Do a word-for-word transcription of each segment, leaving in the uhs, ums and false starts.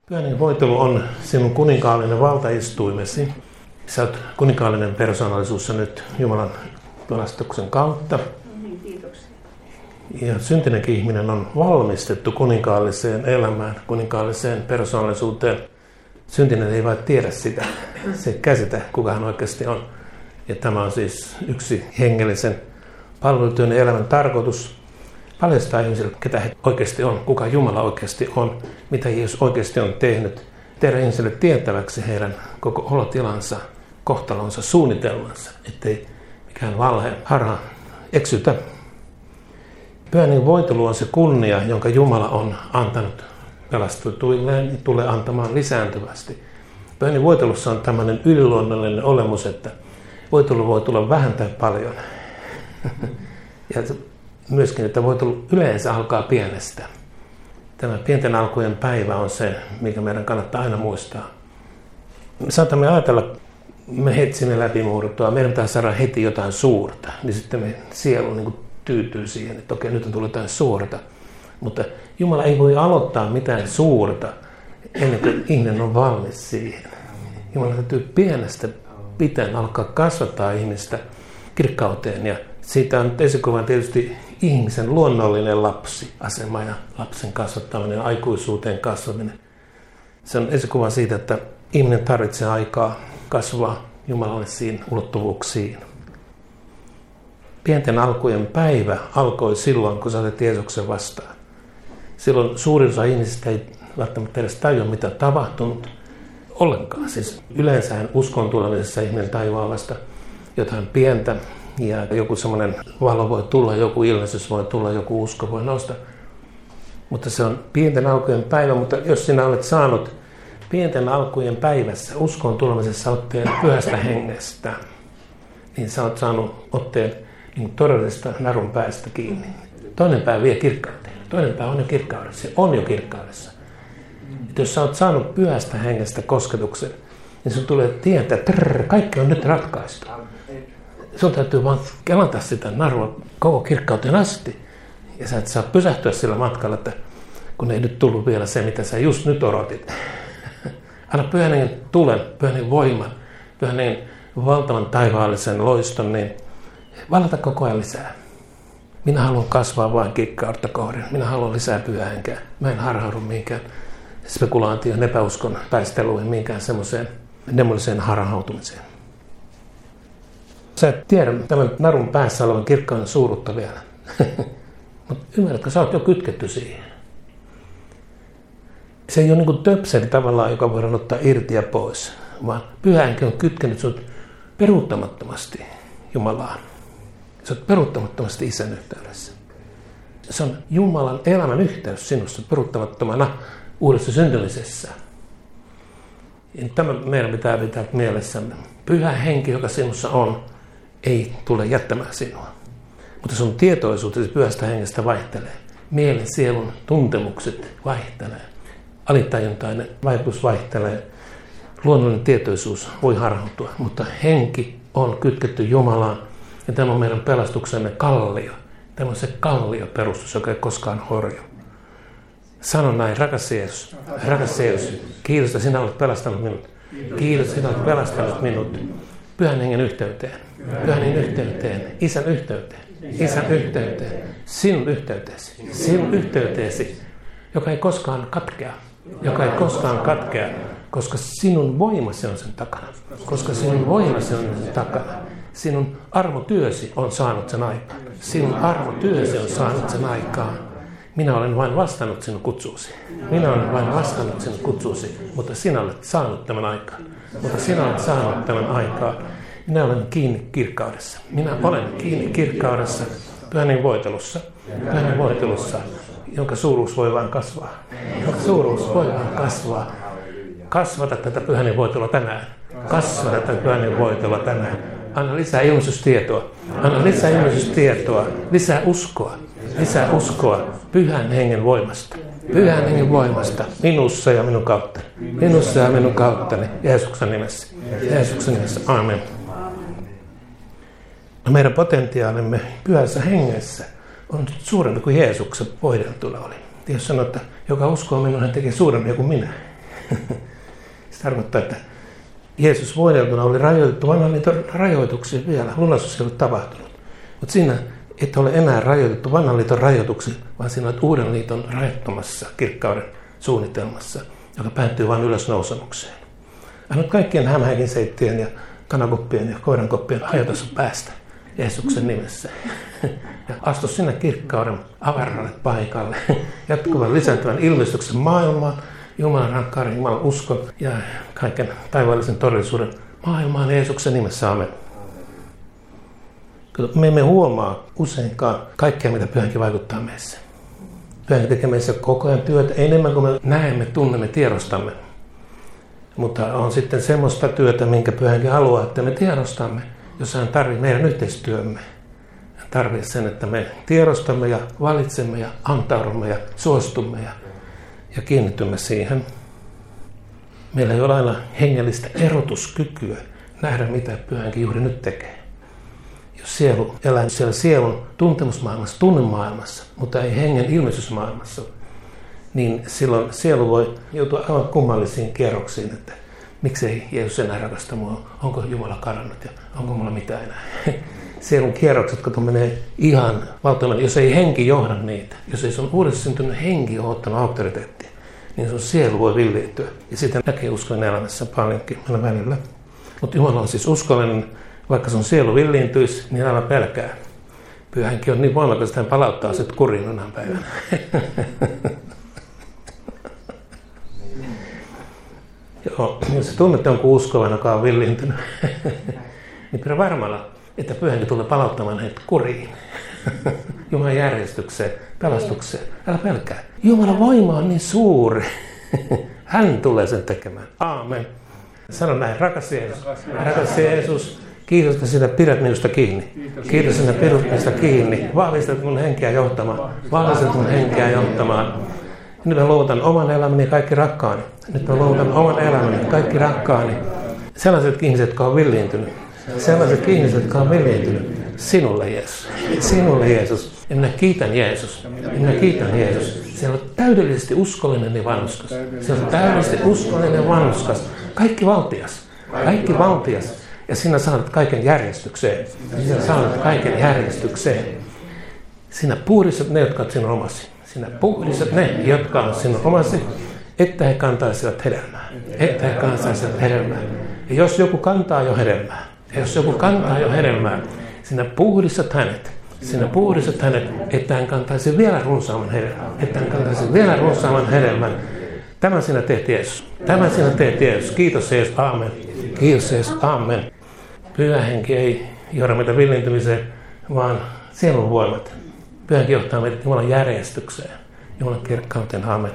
Pyhän hengen voitelu on sinun kuninkaallinen valtaistuimesi. Sä oot kuninkaallinen persoonallisuus nyt Jumalan pelastuksen kautta. Kiitoksia. Ja syntinenkin ihminen on valmistettu kuninkaalliseen elämään, kuninkaalliseen persoonallisuuteen. Syntinen ei vain tiedä sitä, se ei käsitä, kuka hän oikeasti on. Ja tämä on siis yksi hengellisen palvelutyön elämän tarkoitus. Paljastaa ihmisille, ketä he oikeasti on, kuka Jumala oikeasti on, mitä Jeesus oikeasti on tehnyt. Tehdä ihmisille tietäväksi heidän koko olotilansa, kohtalonsa, suunnitelmansa, ettei mikään valhe, harha eksytä. Pyhän hengen voitelu on se kunnia, jonka Jumala on antanut pelastetuilleen ja tulee antamaan lisääntyvästi. Pyhän hengen voitelussa on tämmöinen yliluonnollinen olemus, että voitelu voi tulla vähän tai paljon. Ja myöskin, että voitelu yleensä alkaa pienestä. Tämä pienten alkujen päivä on se, mikä meidän kannattaa aina muistaa. Me saatamme ajatella, me etsimme läpimurtoa, meidän pitää saada heti jotain suurta, niin sitten me sielu niin kuin tyytyy siihen, että okei, nyt on tullut jotain suurta. Mutta Jumala ei voi aloittaa mitään suurta ennen kuin ihminen on valmis siihen. Jumala täytyy pienestä pitäen alkaa kasvattaa ihmistä kirkkauteen, ja siitä on esikuvan tietysti ihmisen luonnollinen lapsiasema ja lapsen kasvattaminen, aikuisuuteen kasvaminen. Se on esikuva siitä, että ihminen tarvitsee aikaa kasvaa jumalallisiin ulottuvuuksiin. Pienten alkujen päivä alkoi silloin, kun sä olet Jeesuksen vastaan. Silloin suurin osa ihmisistä ei välttämättä edes tajua, mitä on tapahtunut ollenkaan. Siis yleensähän uskon tulemisessa ihminen tajuaa vasta jotain pientä, ja joku semmoinen valo voi tulla, joku ilmestys voi tulla, joku usko voi nousta. Mutta se on pienten alkujen päivä, mutta jos sinä olet saanut pienten alkujen päivässä uskon tulemisessa otteen pyhästä hengestä, niin sä oot saanut otteen niin todellisesta narun päästä kiinni. Toinen pää vie kirkkauteen. Toinen pää on jo kirkkaudessa. Se on jo kirkkaudessa. Et jos sä oot saanut pyhästä hengestä kosketuksen, niin sun tulee tietää, että trrr, kaikki on nyt ratkaistu. Sun täytyy vaan kelata sitä narua koko kirkkauteen asti. Ja sä et saa pysähtyä sillä matkalla, että kun ei nyt tullut vielä se, mitä sä just nyt odotit. Anna pyhän hengen tulen, pyhän hengen voiman, pyhän hengen valtavan taivaallisen loiston, niin valata koko ajan lisää. Minä haluan kasvaa vain kikkautta kohden. Minä haluan lisää pyhää henkeä. Mä en harhaudu mihinkään spekulaatioon, epäuskon taisteluihin, mihinkään semmoiseen demoniseen harhautumiseen. Sä et tiedä tämän narun päässä olevan kirkkauden suuruutta vielä. Mutta ymmärrätkö, sä oot jo kytketty siihen. Se ei ole niin kuin töpseli tavallaan, joka voidaan ottaa irti ja pois, vaan pyhä henki on kytkenyt sut peruuttamattomasti Jumalaan. Sä oot peruuttamattomasti Isän yhteydessä. Se on Jumalan elämän yhteys sinussa peruuttamattomana uudessa syntymisessä. Ja tämä meidän pitää pitää mielessämme. Pyhä henki, joka sinussa on, ei tule jättämään sinua. Mutta sun tietoisuutesi pyhästä hengestä vaihtelee. Mielen, sielun tuntemukset vaihtelee. Alitajuntainen vaikutus vaihtelee. Luonnollinen tietoisuus voi harhautua, mutta henki on kytketty Jumalaan. Ja tämä on meidän pelastuksemme kallio. Tämä on se kallioperustus, joka ei koskaan horju. Sano näin, rakas Jeesus, rakas Jeesus, kiitos, että sinä olet pelastanut minut. Kiitos, että sinä olet pelastanut minut. Pyhän hengen yhteyteen, pyhän hengen yhteyteen, Isän yhteyteen, Isän yhteyteen, sinun yhteyteesi, sinun yhteyteesi, joka ei koskaan katkea, joka ei koskaan katkea, koska sinun voimasi on sen takana, koska sinun voimasi on sen takana. Sinun armotyösi on saanut sen aikaan. Sinun armotyösi on saanut sen aikaan. Minä olen vain vastannut sinun kutsuusi. Minä olen vain vastannut sinun kutsuusi, mutta sinä olet saanut tämän aikaan. Mutta sinä olet saanut tämän aikaan. Minä olen kiinni kirkkaudessa. Minä olen kiinni kirkkaudessa pyhän hengen voitelussa. Pyhän hengen voitelussa, jonka suuruus voi vain kasvaa. Jonka suuruus voi vain kasvaa. Kasvata tätä pyhän hengen voitelua tänään. Kasvata tätä pyhän hengen voitelua tänään. Anna lisää ilmestystietoa. Anna lisää ilmestystietoa. Lisää uskoa. Lisää uskoa pyhän hengen voimasta. Pyhän hengen voimasta minussa ja minun kauttani. Minussa ja minun kauttani. Jeesuksen nimessä. Jeesuksen nimessä. Aamen. Meidän potentiaalimme pyhässä hengessä on suurempi kuin Jeesuksen voideltuna oli. Jeesus sanoi, että joka uskoo minun, hän tekee suurempia kuin minä. Se tarkoittaa, että Jeesus voideltuna oli rajoitettu vanhan liiton rajoituksiin vielä. Lunastus ei ollut tapahtunut. Mutta siinä et ole enää rajoitettu vanhan liiton rajoituksiin, vaan siinä olet uuden liiton rajattomassa kirkkauden suunnitelmassa, joka päättyy vain ylösnousemukseen. Annat kaikkien hämähäkin seittien ja kanakoppien ja koirankoppien hajota päästä Jeesuksen nimessä. Ja astu sinne kirkkauden avaralle paikalle, jatkuvan lisääntyvän ilmestyksen maailmaan, Jumalan rakkauden, Jumalan uskon ja kaiken taivaallisen todellisuuden maailmaan Jeesuksen nimessä. Amen. Me emme huomaa useinkaan kaikkea, mitä Pyhänkin vaikuttaa meissä. Pyhänkin tekee meissä koko ajan työtä enemmän kuin me näemme, tunnemme, tiedostamme. Mutta on sitten semmoista työtä, minkä Pyhänkin haluaa, että me tiedostamme, jos hän tarvitsee meidän yhteistyömme. Hän tarvitsee sen, että me tiedostamme ja valitsemme ja antaudumme ja suostumme ja, ja kiinnitymme siihen. Meillä ei ole aina hengellistä erotuskykyä nähdä, mitä Pyhänkin juuri nyt tekee. Jos sielu elää siellä sielun tuntemusmaailmassa, tunnemaailmassa, mutta ei hengen ilmestysmaailmassa, niin silloin sielu voi joutua aivan kummallisiin kierroksiin, että miksei Jeesus enää rakasta mua, onko Jumala kadonnut ja onko mulla mitään enää. Sielun kierrokset, kun menee ihan valtavasti, jos ei henki johda niitä, jos ei sun uudessa syntynyt henki ole ottanut auktoriteettia, niin sun sielu voi villiytyä. Ja sitä näkee uskon elämässä paljonkin aina välillä. Mutta Jumala on siis uskollinen, vaikka sun sielu villiintyisi, niin älä pelkää. Pyhänkin on niin voimakas, että hän palauttaa sit kuriin jonain päivänä. Joo, jos sä tunnet jonkun uskovan, joka on villiintynyt, niin pidä varmalla, että Pyhänkin tulee palauttamaan heitä kuriin. Jumalan järjestykseen, pelastukseen. Älä pelkää. Jumalan voima on niin suuri. Hän tulee sen tekemään. Aamen. Sano näin, rakas Jeesus. Rakas Jeesus. Kiitos, että sinä pidät minusta kiinni. Kiitos, että pidät minusta kiinni. Vahvistat mun henkeä johtamaan. Vahvistat mun henkeä johtamaan. Nyt mä luovutan oman elämäni ja kaikki rakkaani. Nyt mä luovutan oman elämäni ja kaikki rakkaani. Sellaiset ihmiset, jotka on villiintynyt. Sellaiset ihmiset, jotka on villiintynyt. Sinulle Jeesus. Sinulle Jeesus. Ja minä kiitän Jeesus. Ja minä kiitän Jeesus. Siellä on täydellisesti uskollinen ja vanhuskas. Siellä on täydellisesti uskollinen ja vanhuskas. Kaikki valtias. Kaikki valtias. Ja sinä saat kaiken järjestykseen. Sinä saat kaiken järjestykseen. Sinä puhdistat ne, jotka ovat sinun omasi. Sinä puhdistat ne, jotka ovat sinun omasi, että he kantaisivat hedelmää. Että he kantaisivat hedelmää. Ja jos joku kantaa jo hedelmää, ja jos joku kantaa jo hedelmää, sinä puhdistat hänet. Sinä puhdistat hänet, että hän kantaisi vielä runsaamman hedelmän. Että hän kantaisi vielä runsaamman hedelmän. Tämän sinä teet Jeesus. Tämän sinä teet Jeesus. Kiitos Jeesus. Aamen. Kiitos Jeesus. Aamen. Pyhä henki ei johda meitä villintymiseen, vaan sielun voimat. Pyhä henki johtaa meitä Jumalan järjestykseen. Jumalan kirkkauteen. Aamen.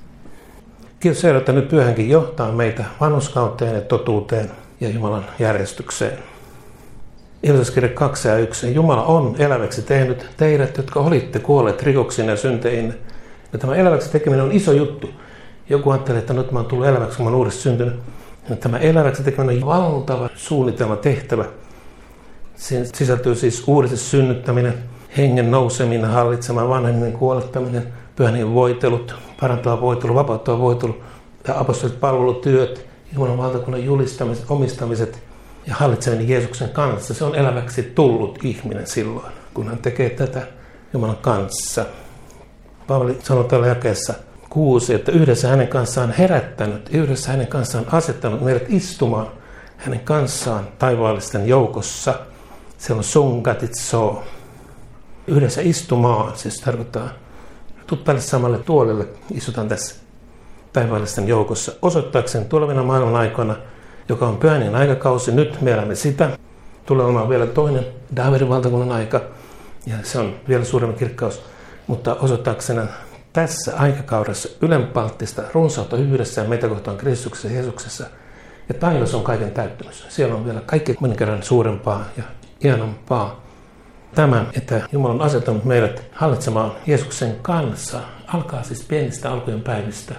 Kiitos Herra, että nyt Pyhä henki johtaa meitä vanhurskauteen ja totuuteen ja Jumalan järjestykseen. Ilmestyskirja kaksi ja yksi. Jumala on eläväksi tehnyt teidät, jotka olitte kuolleet rikoksiin ja synteihin. Ja tämä eläväksi tekeminen on iso juttu. Joku ajattelee, että nyt mä oon tullut eläväksi, kun mä oon uudesti syntynyt. Ja tämä eläväksi tekeminen on valtava suunnitelma, tehtävä. Siinä sisältyy siis uudesti synnyttäminen, hengen nouseminen, hallitsemaan, vanhemmin kuolettaminen, pyhän voitelut, parantava voitelu, vapauttava voitelu, ja apostolit palvelutyöt, Jumalan valtakunnan julistamiset, omistamiset ja hallitseminen Jeesuksen kanssa. Se on eläväksi tullut ihminen silloin, kun hän tekee tätä Jumalan kanssa. Paavali sanoi tällä jakeessa kuusi, että yhdessä hänen kanssaan herättänyt, yhdessä hänen kanssaan asettanut meidät istumaan hänen kanssaan taivaallisten joukossa. Se on sungatitso. Yhdessä istumaan, siis tarkoittaa, tuu päälle samalle tuolille, istutaan tässä taivaallisten joukossa, osoittaakseen tulevina maailman aikoina, joka on pyhäinen aikakausi, nyt me elämme sitä. Tulee olemaan vielä toinen Daavidin valtakunnan aika, ja se on vielä suurempi kirkkaus, mutta osoittaakseen tässä aikakaudessa ylenpalttista runsautta hyvyydessä ja meitä kohtaan Kristuksessa ja Jeesuksessa. Ja taivas on kaiken täyttymys. Siellä on vielä kaikki monen kerran suurempaa ja hienompaa. Tämä, että Jumala on asettanut meidät hallitsemaan Jeesuksen kanssa, alkaa siis pienistä alkujen päivistä.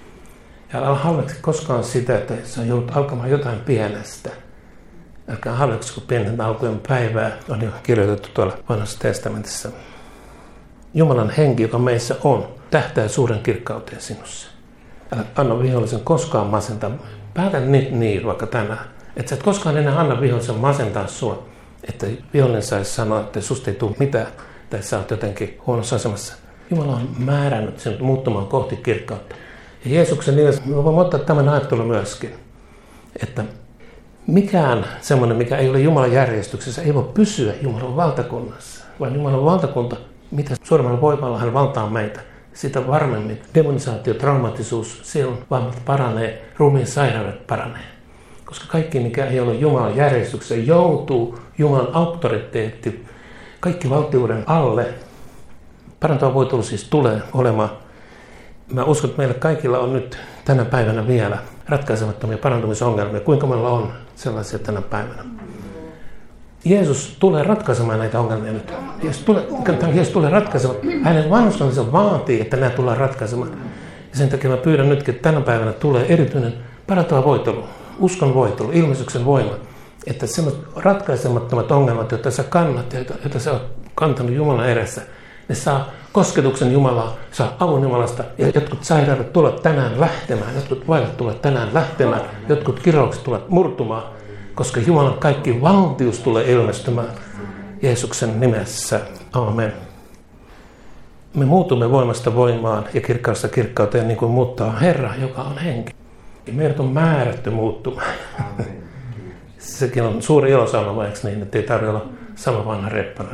Ja älä halveksi koskaan sitä, että sä joudut alkamaan jotain pienestä. Älkää halveksi, kun pienen alkujen päivää on jo kirjoitettu tuolla Vanhassa testamentissa. Jumalan henki, joka meissä on, tähtää suuren kirkkauteen sinussa. Älä anna vihollisen koskaan masentaa. Päätä nyt niin vaikka tänään. Että sä et koskaan enää anna vihollisen masentaa sua. Että vihollinen saisi sanoa, että susta ei tule mitään. Tai sä oot jotenkin huonossa asemassa. Jumala on määrännyt sinut muuttumaan kohti kirkkautta. Ja Jeesuksen nimessä me voimme ottaa tämän ajattelun myöskin. Että mikään semmoinen, mikä ei ole Jumalan järjestyksessä, ei voi pysyä Jumalan valtakunnassa. Vaan Jumalan valtakunta, mitä suuremmalla voimalla hän valtaa meitä, sitä varmemmin demonisaatio, traumatisuus, sielun vammat paranee, ruumiin sairaudet paranee. Koska kaikki, mikä ei ole Jumalan järjestyksessä, joutuu Jumalan auktoriteetti, kaikki valtiuden alle. Parantava voitelu siis tulee olemaan. Mä uskon, että meillä kaikilla on nyt tänä päivänä vielä ratkaisemattomia parantumisongelmia. Kuinka meillä on sellaisia tänä päivänä? Jeesus tulee ratkaisemaan näitä ongelmia nyt. Jeesus tulee, Jeesus tulee ratkaisemaan. Hänen vanhurskaamisensa vaatii, että nämä tullaan ratkaisemaan. Ja sen takia mä pyydän nytkin, että tänä päivänä tulee erityinen parantava voitelu, uskon voitelu, ilmestyksen voima. Että sellaiset ratkaisemattomat ongelmat, joita sä kannat ja joita sä oot kantanut Jumalan edessä, ne saa kosketuksen Jumalaa, saa avun Jumalasta ja jotkut sairaudet tulevat tänään lähtemään, jotkut vaivat tulevat tänään lähtemään, jotkut kiroukset tulevat murtumaan, koska Jumalan kaikki valtius tulee ilmestymään Jeesuksen nimessä. Aamen. Me muutumme voimasta voimaan ja kirkkaudesta kirkkauteen niin kuin muuttaa Herra, joka on henki. Ja meidät on määrätty muuttumaan. Sekin on suuri ilosalma, eikö niin, että ei tarvitse olla sama vanha reppana.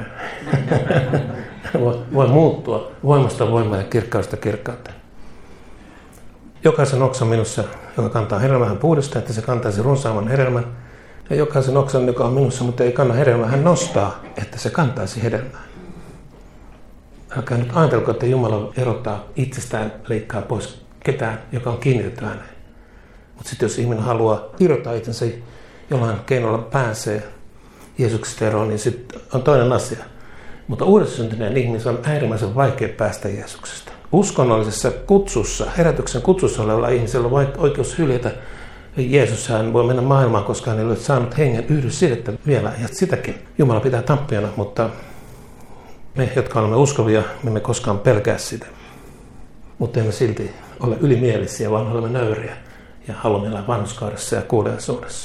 voi, voi muuttua voimasta voimaan ja kirkkaudesta kirkkauteen. Jokaisen oksan minussa, joka kantaa hedelmää, hän puhdistaa, että se kantaisi runsaamman hedelmän. Ja jokaisen oksan, joka on minussa, mutta ei kanna hedelmää, hän nostaa, että se kantaisi hedelmää. Älkää nyt ajatelko, että Jumala erottaa itsestään, leikkaa pois ketään, joka on kiinnitetty häneen. Mutta sitten jos ihminen haluaa irrottaa itsensä, jollain keinolla pääsee Jeesuksesta eroon, niin sitten on toinen asia. Mutta uudessa syntyneen ihmisen on äärimmäisen vaikea päästä Jeesuksesta. Uskonnollisessa kutsussa, herätyksen kutsussa olevalla ihmisellä on oikeus hyljätä Jeesus. Hän voi mennä maailmaan, koska hän ei ole saanut hengen yhdyssidettä vielä. Ja sitäkin Jumala pitää tappiana, mutta me, jotka olemme uskovia, me emme koskaan pelkää sitä. Mutta emme silti ole ylimielisiä, vaan olemme nöyriä ja haluamme elää vanhuskaudessa ja kuuliaisuudessa.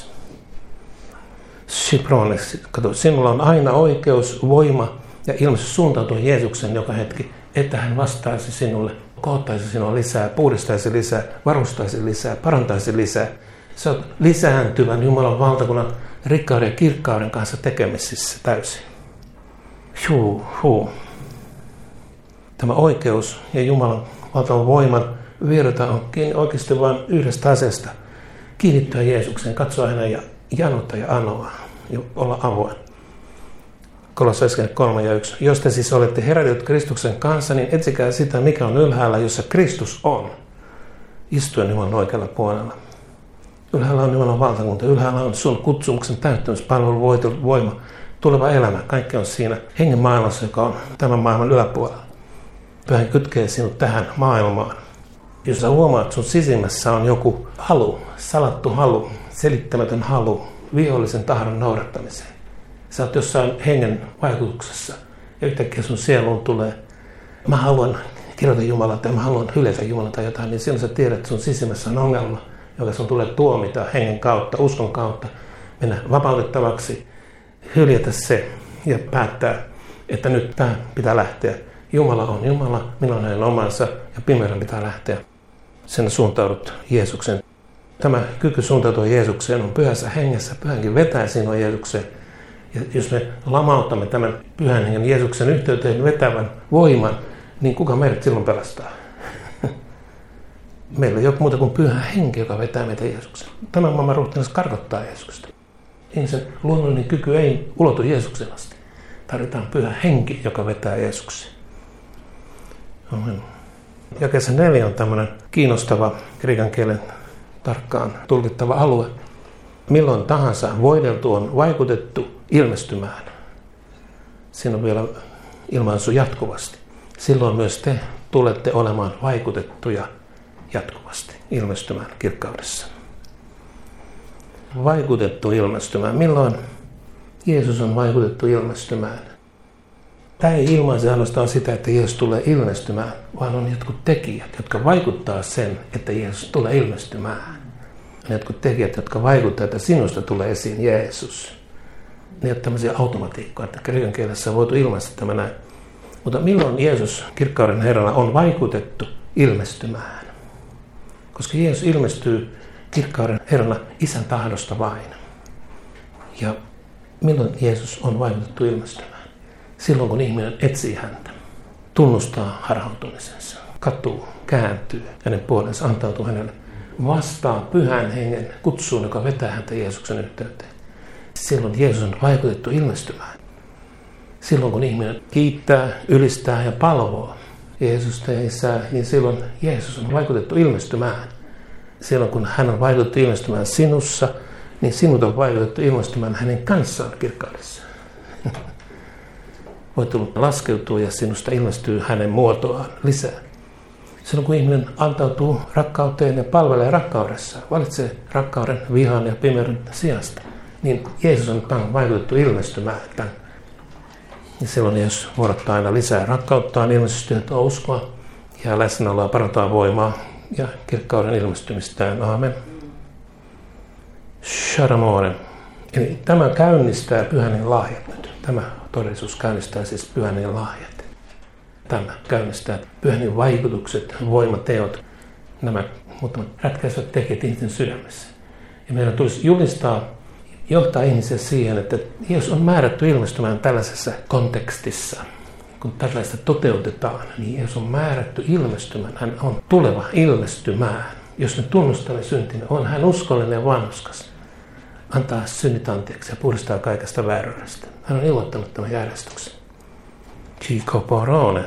Shiprones, kato, sinulla on aina oikeus, voima ja ilmestys suuntautua Jeesuksen joka hetki, että hän vastaisi sinulle, kohottaisi sinua lisää, puhdistaisi lisää, varustaisi lisää, parantaisi lisää. Sä oot lisääntyvän Jumalan valtakunnan rikkauden ja kirkkauden kanssa tekemisissä täysin. Huu, huu. Tämä oikeus ja Jumalan valtavan voiman virta on kiinni oikeasti vain yhdestä asiasta. Kiinnittyä Jeesukseen, katsoa hänen ja janota ja anoa ja olla avoin. Kolossalaiskirje kolme ja yksi. Jos te siis olette herätetyt Kristuksen kanssa, niin etsikää sitä, mikä on ylhäällä, jossa Kristus on. Istuen Jumalan oikealla puolella. Ylhäällä on Jumalan valtakunta. Ylhäällä on sun kutsumuksen täyttymys, palvelu, voima, tuleva elämä. Kaikki on siinä hengen maailmassa, joka on tämän maailman yläpuolella. Pyhä kytkee sinut tähän maailmaan. Jos sä huomaat, että sun sisimmässä on joku halu, salattu halu, selittämätön halu, vihollisen tahdon noudattamiseen. Sä oot jossain hengen vaikutuksessa ja yhtäkkiä sun sieluun tulee, mä haluan kirjoita Jumalaa tai mä haluan hylätä Jumalaa tai jotain, niin silloin sä tiedät, että sun sisimmässä on ongelma, joka sun tulee tuomita hengen kautta, uskon kautta, mennä vapautettavaksi, hyljätä se ja päättää, että nyt tää pitää lähteä. Jumala on Jumala, minä olen hänen omansa ja pimeän pitää lähteä. Sen suuntaudut Jeesuksen. Tämä kyky suuntautua Jeesukseen on pyhässä hengessä. Pyhänkin vetää sinua Jeesukseen. Ja jos me lamautamme tämän pyhän hengen Jeesuksen yhteyteen vetävän voiman, niin kuka meidät silloin pelastaa? Meillä ei ole muuta kuin pyhä henki, joka vetää meitä Jeesukseen. Tämä maailman ruhtinas karkottaa Jeesuksesta. Ihmisen luonnollinen kyky ei ulotu Jeesuksen asti. Tarvitaan pyhä henki, joka vetää Jeesukseen. Amen. Jakeessa neljä on tämmöinen kiinnostava kreikan kielen tarkkaan tulkittava alue. Milloin tahansa voideltu on vaikutettu ilmestymään. Siinä on vielä ilmaisu jatkuvasti. Silloin myös te tulette olemaan vaikutettuja jatkuvasti ilmestymään kirkkaudessa. Vaikutettu ilmestymään. Milloin Jeesus on vaikutettu ilmestymään? Tämä ei ilmaise ainoastaan sitä, että Jeesus tulee ilmestymään, vaan on jotkut tekijät, jotka vaikuttaa sen, että Jeesus tulee ilmestymään. Ne jotkut tekijät, jotka vaikuttaa, että sinusta tulee esiin Jeesus. Ne ovat tämmöisiä automatiikkoja, että kreikan kielessä on voitu ilmaista tämä näin. Mutta milloin Jeesus kirkkauden Herrana on vaikutettu ilmestymään? Koska Jeesus ilmestyy kirkkauden Herrana Isän tahdosta vain. Ja milloin Jeesus on vaikutettu ilmestymään? Silloin, kun ihminen etsii häntä, tunnustaa harhautumisensa, katuu, kääntyy hänen puolensa, antautuu hänelle, vastaa pyhän hengen kutsuun, joka vetää häntä Jeesuksen yhteyteen. Silloin Jeesus on vaikutettu ilmestymään. Silloin, kun ihminen kiittää, ylistää ja palvoo Jeesusta ja Isää, niin silloin Jeesus on vaikutettu ilmestymään. Silloin, kun hän on vaikutettu ilmestymään sinussa, niin sinut on vaikutettu ilmestymään hänen kanssaan kirkkaudessa. Voit laskeutua ja sinusta ilmestyy hänen muotoaan lisää. Silloin kun ihminen antautuu rakkauteen ja palvelee rakkaudessa, valitsee rakkauden, vihan ja pimeyden sijasta, niin Jeesus on tämän vaikutettu ilmestymään tämän. Ja silloin Jeesus vuorottaa aina lisää rakkauttaan, ilmestystyötä, uskoa ja läsnäoloa, parantaa voimaa ja kirkkauden ilmestymistään. Aamen. Sharamore. Eli tämä käynnistää pyhän lahjat nyt. Tämä todellisuus käynnistää siis pyhän lahjat. Tämä käynnistää pyhän vaikutukset, voimateot, nämä muutamat ratkaisut tekijät ihmisen sydämessä. Ja meidän tulisi julistaa, johtaa ihmisiä siihen, että Jeesus on määrätty ilmestymään tällaisessa kontekstissa. Kun tällaista toteutetaan, niin Jeesus on määrätty ilmestymään. Hän on tuleva ilmestymään. Jos me tunnustamme syntimme, on hän uskollinen ja vanhuskas. Antaa synnit anteeksi ja puhdistaa kaikesta vääryydestä. Hän on ilmoittanut tämän järjestyksen. Chico Porone.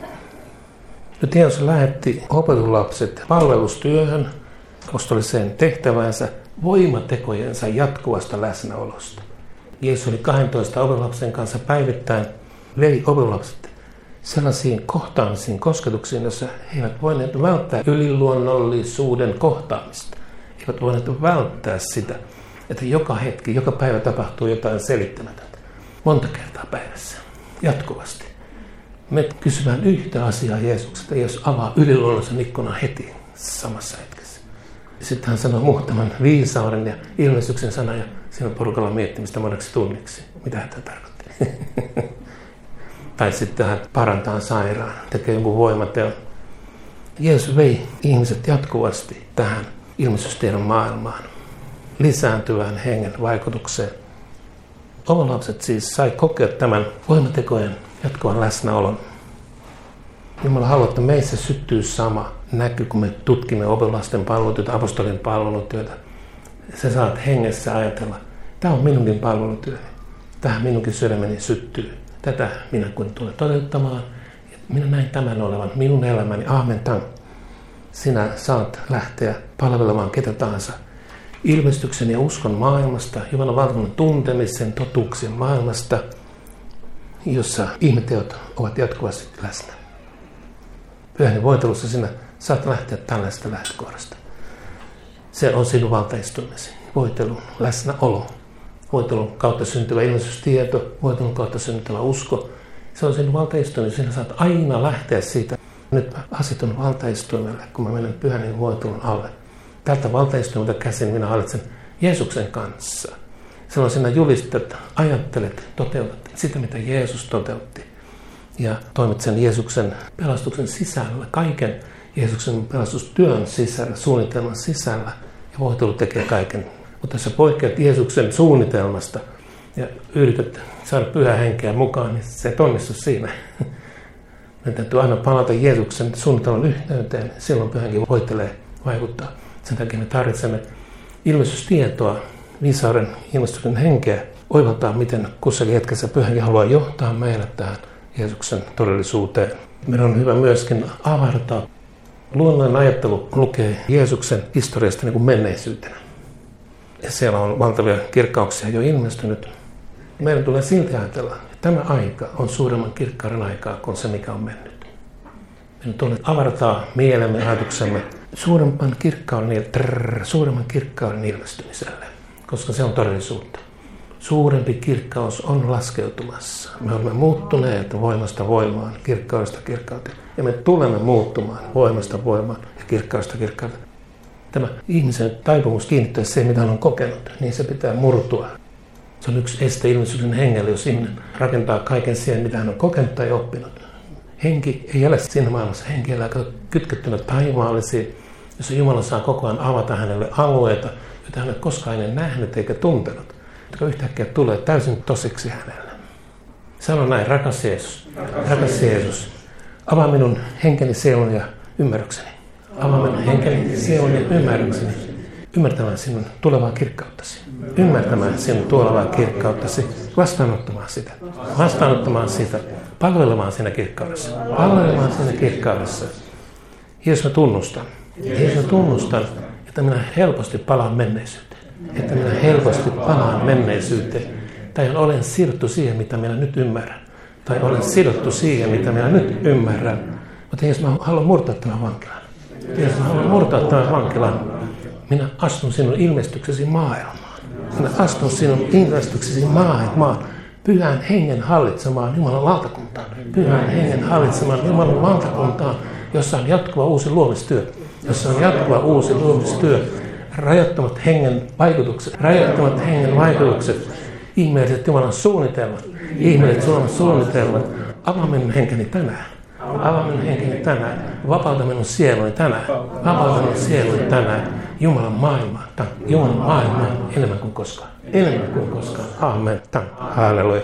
Nyt Jeesus lähetti opetuslapset palvelustyöhön, apostolliseen tehtävänsä, voimatekojensa jatkuvasta läsnäolosta. Jeesus oli kahdentoista opetuslapsen kanssa päivittäin, vei opetuslapset sellaisiin kohtaamisiin, kosketuksiin, joissa he eivät voineet välttää yliluonnollisuuden kohtaamista. He eivät voineet välttää sitä, että joka hetki, joka päivä tapahtuu jotain selittämätöntä. Monta kertaa päivässä, jatkuvasti. Me kysymään yhtä asiaa Jeesukselta, jos avaa yliluonnollisen ikkunan heti samassa hetkessä. Sitten hän sanoo muutaman viisauden ja ilmestyksen sanan ja siinä on porukalla miettimistä moneksi tunniksi. Mitä hän tarkoitti? Tai sitten hän parantaa sairaan, tekee jonkun voimateon. Jeesus vei ihmiset jatkuvasti tähän ilmestystiedon maailmaan, lisääntyvään hengen vaikutukseen. Omalapset siis sai kokea tämän voimatekojen jatkuvan läsnäolon. Jumala haluaa, että meissä syttyy sama näky, kun me tutkimme opetuslasten palvelutyötä, apostolien palvelutyötä. Sä saat hengessä ajatella, tämä on minunkin palvelutyöni, tähän minunkin sydämeni syttyy. Tätä minä kun tulen toteuttamaan. Minä näin tämän olevan minun elämäni. Aamen tämän. Sinä saat lähteä palvelemaan ketä tahansa. Ilmestyksen ja uskon maailmasta, Jumalan valtakunnan tuntemisen, totuuksien maailmasta, jossa ihmeteot ovat jatkuvasti läsnä. Pyhän voitelussa sinä saat lähteä tällaista lähtökohdasta. Se on sinun valtaistuimesi. Voitelun läsnäolo. Voitelun kautta syntyvä ilmestystieto, voitelun kautta syntyvä usko. Se on sinun valtaistuimesi. Sinä saat aina lähteä siitä. Nyt mä asetun valtaistuimelle, kun mä menen pyhän voitelun alle. Tältä valtaistuimelta käsin minä hallitsen Jeesuksen kanssa. Silloin sinä julistat, ajattelet, toteutat sitä, mitä Jeesus toteutti. Ja toimit sen Jeesuksen pelastuksen sisällä, kaiken Jeesuksen pelastustyön sisällä, suunnitelman sisällä. Ja voitelu tekee kaiken. Mutta jos sä poikkeat Jeesuksen suunnitelmasta ja yrität saada pyhää henkeä mukaan, niin se et onnistu siinä. Meidän täytyy aina palata Jeesuksen suunnitelman yhteyteen. Silloin pyhänkin voitelee, vaikuttaa. Sen takia me tarvitsemme ilmestystietoa, viisauden ilmestyksen henkeä, oivaltaa, miten kussakin hetkessä pyhänkin haluaa johtaa meidät tähän Jeesuksen todellisuuteen. Meidän on hyvä myöskin avartaa. Luonnollinen ajattelu lukee Jeesuksen historiasta niin kuin menneisyytenä. Ja siellä on valtavia kirkkauksia jo ilmestynyt. Meidän tulee silti ajatella, että tämä aika on suuremman kirkkauden aikaa kuin se, mikä on mennyt. Meidän tulee avartaa mielemme, ajatuksemme suuremman kirkkauden, trrr, suuremman kirkkauden ilmestymiselle, koska se on todellisuutta. Suurempi kirkkaus on laskeutumassa. Me olemme muuttuneet voimasta voimaan, kirkkaudesta kirkkauteen. Ja me tulemme muuttumaan voimasta voimaan ja kirkkaudesta kirkkauteen. Tämä ihmisen taipumus kiinnittää siihen, mitä hän on kokenut, niin se pitää murtua. Se on yksi este ilmestyksen hengelle, jos ihminen rakentaa kaiken siihen, mitä hän on kokenut tai oppinut. Henki ei elä siinä maailmassa. Henki elää kytkettynä taivaallisiin, jossa Jumala saa koko ajan avata hänelle alueita, joita hän ei koskaan ennen nähnyt eikä tuntenut, jotka yhtäkkiä tulee täysin tosiksi hänelle. Sano näin, rakas Jeesus, rakas Jeesus, avaa minun henkeni, sielun ja ymmärrykseni. Avaa minun henkeni, sielun ja ymmärrykseni. Ymmärtämään sinun tulevaa kirkkauttasi. Ymmärtämään sinun tulevaa kirkkauttasi. Vastaanottamaan sitä. Vastaanottamaan sitä. Palvelemaan siinä kirkkaudessa. Palvelemaan siinä kirkkaudessa. Jeesus, mä tunnustan. Jeesus, mä tunnustan, että minä helposti palaan menneisyyteen. Että minä helposti palaan menneisyyteen. Tai olen sidottu siihen, mitä minä nyt ymmärrän. Tai olen sidottu siihen, mitä minä nyt ymmärrän. Mutta Jeesus, mä haluan murtaa tämän vankilan. Jeesus, mä haluan murtaa tämän vankilan. Minä astun sinun ilmestyksesi maailmaan. Minä astun sinun ilmestyksesi maailmaan. Pyhän hengen hallitsemaan Jumalan valtakuntaan. Pyhän hengen hallitsemaan Jumalan valtakuntaan, jossa on jatkuva uusi luomistyö. Jossa on jatkuva uusi luomistyö. Rajattomat hengen vaikutukset. Rajattomat hengen vaikutukset. Ihmeelliset Jumalan suunnitelmat. Ihmeelliset Jumalan suunnitelmat. Avaa minun henkeni tänään. Avaa minun henkeni tänään. Vapauta minun sieluni tänään. Vapauta minun sieluni tänään. Jumalan maailmaan. Jumalan maailmaan enemmän kuin koskaan. Enemmän kuin koskaan. Amen. Halleluja.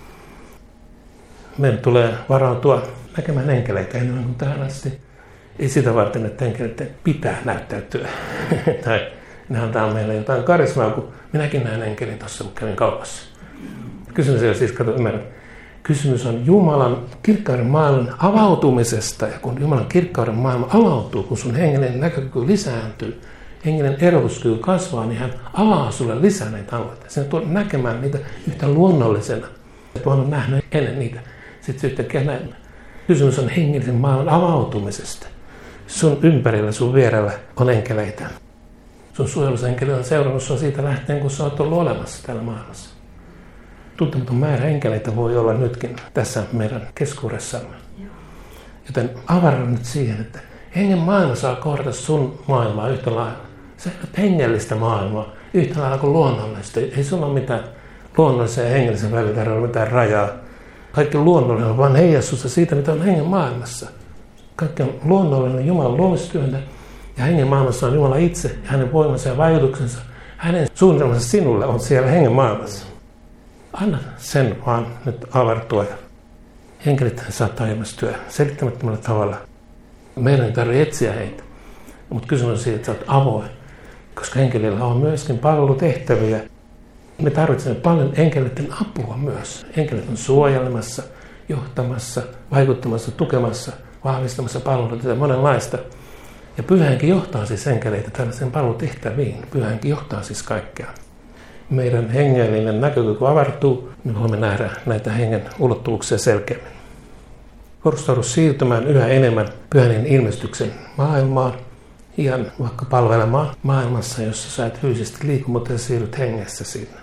Meidän tulee varautua näkemään enkeleitä enemmän kuin tähän asti. Ei sitä varten, että enkeleiden pitää näyttäytyä. tai ne antaa meille jotain karismaa, kun minäkin näen enkelin tuossa, kun kävin kaupassa. Kysymys ei siis, kato, ymmärrän. Kysymys on Jumalan kirkkauden maailman avautumisesta. Ja kun Jumalan kirkkauden maailma avautuu, kun sun hengellinen näkökyky lisääntyy, hengellinen erotuskyky kasvaa, niin hän avaa sulle lisää näitä alueita. Sen tuo näkemään niitä yhtä luonnollisena. Et voinut nähdä ennen niitä. Sitten yhtäkkiä näin. Kysymys on hengellisen maailman avautumisesta. Sun ympärillä, sun vierellä on enkeleitä. Sun suojelusenkeli on seurannut sua siitä lähtien, kun sä oot ollut olemassa täällä maailmassa. Tuntematon määrä enkeleitä voi olla nytkin tässä meidän keskuudessamme. Joten avarra nyt siihen, että hengen maailma saa kohdata sun maailmaa yhtä lailla. Sä olet hengellistä maailmaa yhtä lailla kuin luonnollista. Ei sulla ole mitään luonnollisen ja hengellisen välillä, ei ole mitään rajaa. Kaikki luonnollinen on vain heijastusta siitä, mitä on hengen maailmassa. Kaikki on luonnollinen Jumalan luomistyöntä ja hengen maailmassa on Jumala itse ja hänen voimansa ja vaikutuksensa. Hänen suunnitelmansa sinulle on siellä hengen maailmassa. Anna sen vaan nyt avartua. Enkelit saattaa ilmestyä selittämättömällä tavalla. Meidän ei tarvitse etsiä heitä. Mutta kysymys on siitä, että sä oot avoin. Koska enkelillä on myöskin palvelutehtäviä. Me tarvitsemme paljon enkeleiden apua myös. Enkelit on suojelemassa, johtamassa, vaikuttamassa, tukemassa, vahvistamassa palveluita ja monenlaista. Ja Pyhänkin johtaa siis enkeleitä tällaiseen palvelutehtäviin. Pyhänkin johtaa siis kaikkea. Meidän hengellinen näkökyky avartuu, niin voimme nähdä näitä hengen ulottuvuuksia selkeämmin. Korostaudu siirtymään yhä enemmän Pyhän ilmestyksen maailmaan, ihan vaikka palvelemaan maailmassa, jossa sä et fyysisesti liiku, mutta siirryt hengessä sinne.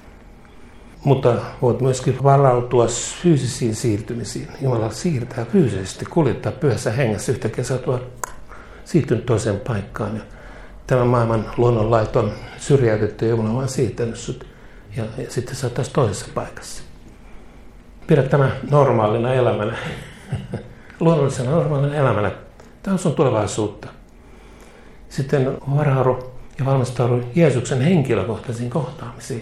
Mutta voit myöskin varautua fyysisiin siirtymisiin. Jumala siirtää fyysisesti, kuljettaa pyhässä hengessä yhtäkkiä sä oot siirtynyt toiseen paikkaan. Ja tämän maailman luonnonlait on syrjäytetty ja Jumala on vaan siirtänyt sut. Ja, ja sitten sä oot taas toisessa paikassa. Pidä tämä normaalina elämänä. Luonnollisena normaalina elämänä. Tämä on sun tulevaisuutta. Sitten varaudu ja valmistaudu Jeesuksen henkilökohtaisiin kohtaamisiin.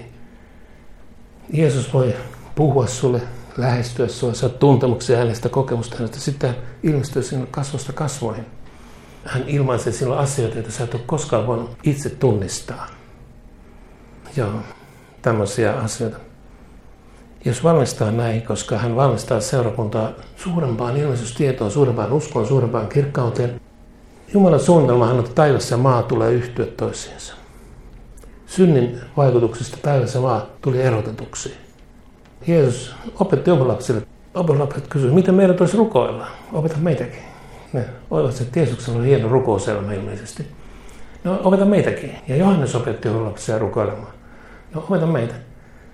Jeesus voi puhua sulle, lähestyä sua, saat tuntemuksia hänestä, kokemusta hänestä, sitten ilmestyy sinulle kasvosta kasvoihin. Hän ilmaisee sinulle asioita, joita sä et ole koskaan voinut itse tunnistaa. Joo, tämmöisiä asioita. Jos valmistaa näin, koska hän valmistaa seurakuntaa suurempaan ilmestystietoon, suurempaan uskoon, suurempaan kirkkauteen, Jumalan suunnitelmahan on, että taivas ja maa tulee yhtyä toisiinsa. Synnin vaikutuksesta taivas ja maa tuli erotetuksi. Jeesus opetti opinlapsille. Opinlapset kysyivät, miten meidän tulisi rukoilla? Opeta meitäkin. Ne olivat, että Jeesuksella oli hieno rukouselämä ilmeisesti. No opeta meitäkin. Ja Johannes opetti opinlapsia rukoilemaan. No opeta meitä.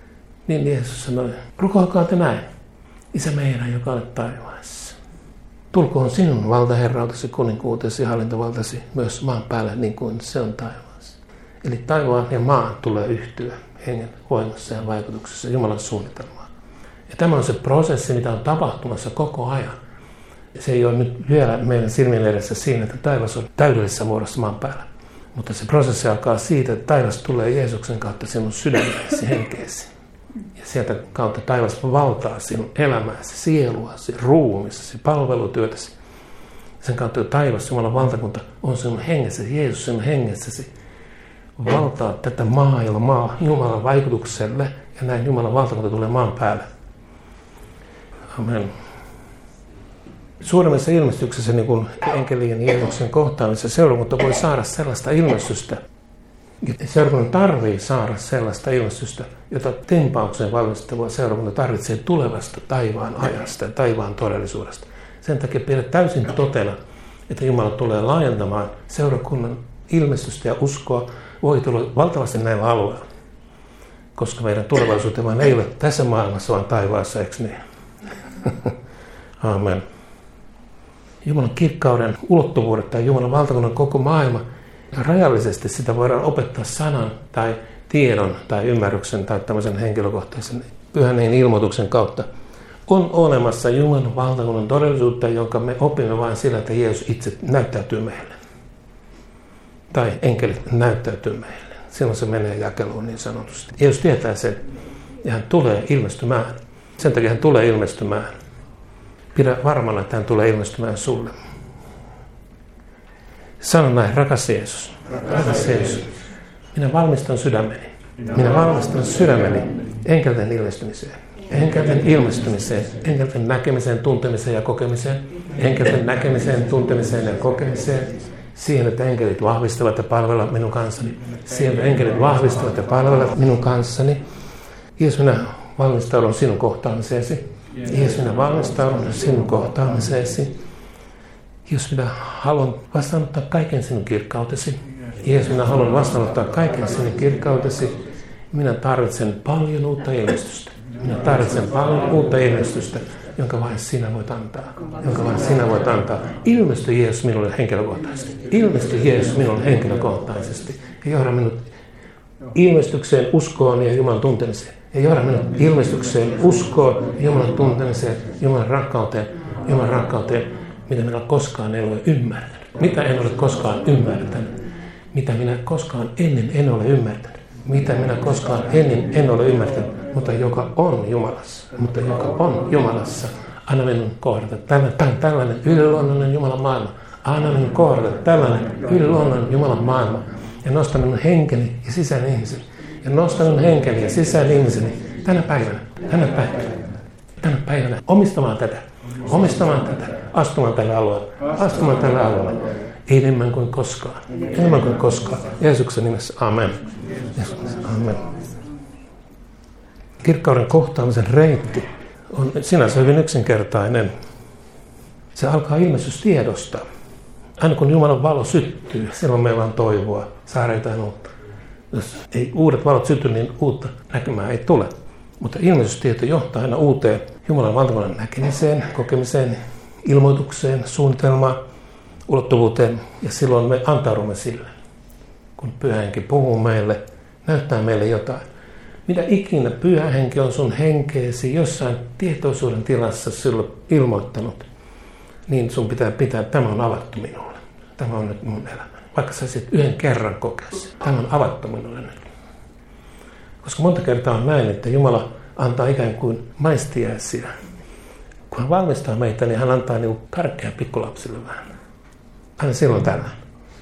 Niin Jeesus sanoi, rukoilkaa te näin. Isä meidän, joka olet taivaassa. Tulkoon sinun valtaherrautesi, kuninkuutesi ja hallintovaltasi myös maan päällä niin kuin se on taivaassa. Eli taivaan ja maan tulee yhtyä hengen voimassa ja vaikutuksessa Jumalan suunnitelmaan. Ja tämä on se prosessi, mitä on tapahtumassa koko ajan. Se ei ole nyt vielä meidän silmien edessä siinä, että taivas on täydellisessä muodossa maan päällä. Mutta se prosessi alkaa siitä, että taivas tulee Jeesuksen kautta sinun sydämeesi, henkeesi. Ja sieltä kautta taivas valtaa sinun elämääsi, sieluasi, ruumiissasi, palvelutyötäsi. Sen kautta taivas, Jumalan valtakunta, on sinun hengessäsi, Jeesus sinun hengessäsi. Valtaa tätä maailmaa Jumalan vaikutukselle ja näin Jumalan valtakunta tulee maan päälle. Amen. Suuremmassa ilmestyksessä, niin kuin enkelien ja Jeesuksen kohtaamisessa, seurakunta voi saada sellaista ilmestystä. Seurakunta tarvii saada sellaista ilmestystä, jota tempaukseen valmistava seurakunta tarvitsee tulevasta taivaan ajasta ja taivaan todellisuudesta. Sen takia pidä täysin totena, että Jumala tulee laajentamaan seurakunnan ilmestystä ja uskoa voi tulla valtavasti näillä alueilla. Koska meidän tulevaisuutemme ei ole tässä maailmassa, vaan taivaassa, eikö niin? Amen. Jumalan kirkkauden ulottuvuudet tai Jumalan valtakunnan koko maailma, rajallisesti sitä voidaan opettaa sanan tai tiedon tai ymmärryksen tai tämmöisen henkilökohtaisen pyhän ilmoituksen kautta. On olemassa Jumalan valtakunnan todellisuutta, jonka me opimme vain sillä, että Jeesus itse näyttäytyy meille. Tai enkelit näyttäytyy meille. Silloin se menee jakeluun niin sanotusti. Jeesus tietää sen ja hän tulee ilmestymään. Sen takia hän tulee ilmestymään. Pidä varmana, että hän tulee ilmestymään sulle. Sano näin, rakas Jeesus. Rakas Jeesus. Minä valmistan sydämeni. Minä valmistan sydämeni enkelten ilmestymiseen. Enkelten ilmestymiseen. Enkelten näkemiseen, tuntemiseen ja kokemiseen. Enkelten näkemiseen, tuntemiseen ja kokemiseen. Siihen, että enkelit vahvistavat ja palvelevat minun kanssani. Siihen, että enkelit vahvistavat ja palvelevat minun kanssani. Jeesus, minä valmistaudun sinun kohtaamiseesi. Jeesus, minä valmistaudun sinun kohtaamiseesi. Jeesus, minä haluan vastaanottaa kaiken sinun kirkkautesi. Jeesus, minä haluan vastaanottaa kaiken sinun kirkkautesi. Minä tarvitsen paljon uutta ilmestystä. Minä tarvitsen paljon uutta ilmestystä, jonka vain sinä voit antaa. Jonka vain sinä voit antaa. Ilmesty Jeesus minulle henkilökohtaisesti. Ilmesty Jeesus minulle henkilökohtaisesti. Ja johda minut ilmestykseen, uskoon ja Jumalan tuntemiseen. Ja johda minut ilmestykseen, uskoon, Jumalan tuntemiseen, Jumalan rakkauteen, Jumalan rakkauteen, mitä minä koskaan en ole ymmärtänyt. Mitä en ole koskaan ymmärtänyt. Mitä minä koskaan ennen en ole ymmärtänyt. Mitä minä koskaan ennen en ole ymmärtänyt, mutta joka on Jumalassa. Mutta joka on Jumalassa. Anna minun kohdata tällainen, tällainen yliluonnollinen Jumalan maailma. Anna minun kohdata tällainen yliluonnollinen Jumalan maailma. Ja nosta minun henkeni ja sisään ihmiseni. Ja nosta minun henkeni ja sisään ihmiseni tänä päivänä, tänä päivänä, tänä päivänä omistamaan tätä. Omistamaan tätä, astumaan tälle alueelle, astumaan tälle alueelle. Enemmän kuin koskaan, enemmän kuin koskaan. Jeesuksen nimessä, amen. Jeesuksen, amen. Kirkkauden kohtaamisen reitti on sinänsä hyvin yksinkertainen. Se alkaa ilmestystiedosta. Aina kun Jumalan valo syttyy, silloin meillä on toivoa, saada jotain uutta. Jos ei uudet valot syty, niin uutta näkymää ei tule. Mutta ilmestystieto johtaa aina uuteen Jumalan valtakunnan näkemiseen, kokemiseen, ilmoitukseen, suunnitelmaan, ulottuvuuteen. Ja silloin me antaudumme sille, kun Pyhä Henki puhuu meille, näyttää meille jotain. Mitä ikinä Pyhä Henki on sun henkeesi jossain tietoisuuden tilassa sinulle ilmoittanut, niin sun pitää pitää, että tämä on avattu minulle. Tämä on nyt mun elämäni. Vaikka sä sit yhden kerran kokeessa. Tämä on avattu minulle nyt. Koska monta kertaa on näin, että Jumala antaa ikään kuin maistiaisia. Kun hän valmistaa meitä, niin hän antaa niin karkkeja pikkulapsille vähän. Aina silloin tällään.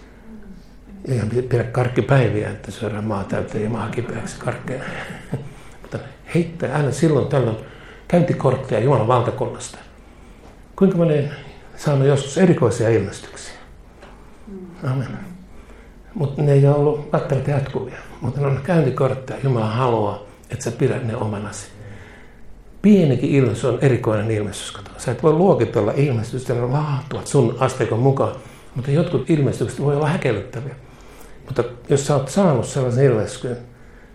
Ei pidä karkkipäiviä, että syödään maa täyteen ja maa kipeäksi karkkeja. Mutta heittää aina silloin tällöin käyntikortteja Jumalan valtakunnasta. Kuinka moni saamme joskus erikoisia ilmestyksiä? Amen. Mutta ne ei ole ollut välttämättä jatkuvia. Mutta ne on käyntikortteja. Jumala haluaa, että sä pidät ne omanasi. Pienikin ilmestys on erikoinen ilmestys. Sä et voi luokitella ilmestysten laatua sun asteikon mukaan. Mutta jotkut ilmestykset voi olla häkellyttäviä. Mutta jos sä oot saanut sellaisen ilmestyksen,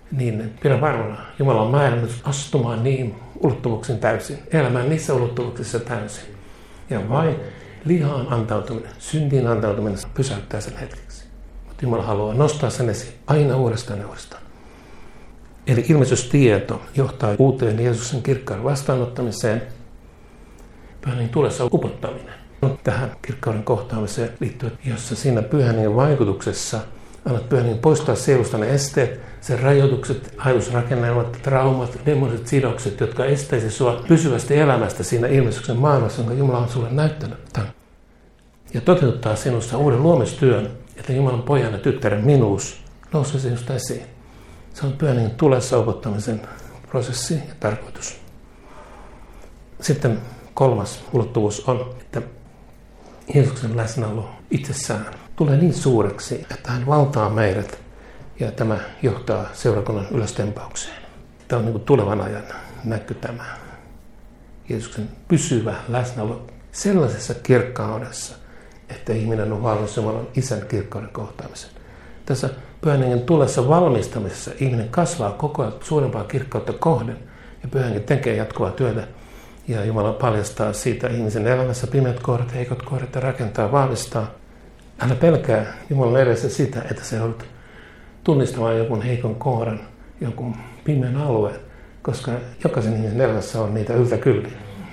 niin pidä varmana. Jumala on määrännyt astumaan niihin ulottuvuuksiin täysin, elämään niissä ulottuvuuksissa täysin. Ja vain lihaan antautuminen, syntiin antautuminen pysäyttää sen hetkeksi. Mutta Jumala haluaa nostaa sen esiin aina uudestaan ja uudestaan. Eli ilmestystieto johtaa uuteen Jeesuksen kirkkauden vastaanottamiseen. Pyhän hengen tulessa upottaminen. Tähän kirkkauden kohtaamiseen liittyy, jossa siinä pyhän hengen vaikutuksessa annat pyhän hengen poistaa sielusta ne esteet, sen rajoitukset, ajatusrakennelmat, traumat, demoniset sidokset, jotka estäisi sinua pysyvästi elämästä siinä ilmestyksen maailmassa, jonka Jumala on sinulle näyttänyt. Ja toteuttaa sinussa uuden luomistyön, että Jumalan pojan ja tyttären minuus nousee sinusta esiin. Se on pyhän hengen tulessa upottamisen prosessi ja tarkoitus. Sitten kolmas ulottuvuus on, että Jeesuksen läsnäolo itsessään tulee niin suureksi, että hän valtaa meidät ja tämä johtaa seurakunnan ylöstempaukseen. Tämä on niin kuin tulevan ajan näky tämä. Jeesuksen pysyvä läsnäolo sellaisessa kirkkaudessa, että ihminen on valmis Jumalan Isän kirkkauden kohtaamisen. Tässä pyhän hengen tulessa valmistamisessa ihminen kasvaa koko ajan suurempaa kirkkautta kohden ja pyhän hengen tekee jatkuvaa työtä. Ja Jumala paljastaa siitä ihmisen elämässä pimeät kohdat, heikot kohdat ja rakentaa, vahvistaa. Älä pelkää Jumalan edessä sitä, että sä joudut tunnistamaan jonkun heikon kohdan, jonkun pimeän alueen, koska jokaisen ihmisen elämässä on niitä yltäkylliä.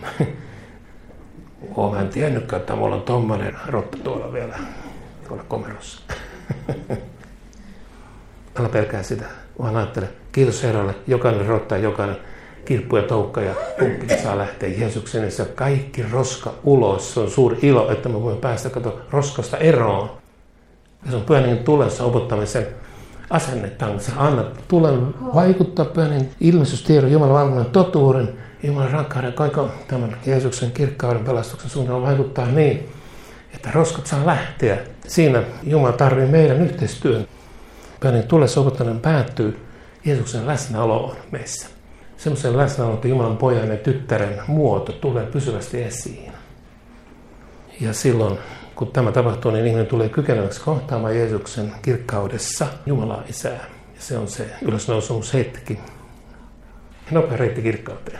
Oon en tiennytkään, että mulla on tommoinen rotta tuolla vielä, tuolla komerossa. Älä pelkää sitä, vaan ajattele, kiitos Herralle, jokainen rotta ja jokainen kirppu ja toukka ja punkki saa lähteä Jeesuksen edessä. Kaikki roska ulos. Se on suuri ilo, että me voimme päästä kato roskasta eroon. Ja se on pyhän hengen tulessa opettamisen asennetta. Sä annat tulen vaikuttaa pyhän hengen ilmestystiedon, Jumalan valmiin totuuden, Jumalan rakkauden, kaiken tämän Jeesuksen kirkkauden pelastuksen suunnalla vaikuttaa niin, että roskat saa lähteä. Siinä Jumala tarvitsee meidän yhteistyön. Pyhän hengen tulessa opettaminen päättyy Jeesuksen läsnäoloon meissä. Semmoisen läsnäolon, että Jumalan pojan ja tyttären muoto tulee pysyvästi esiin. Ja silloin, kun tämä tapahtuu, niin ihminen tulee kykeneväksi kohtaamaan Jeesuksen kirkkaudessa Jumalaa Isää. Ja se on se ylösnousemus heittikin. Nopea reitti kirkkauteen.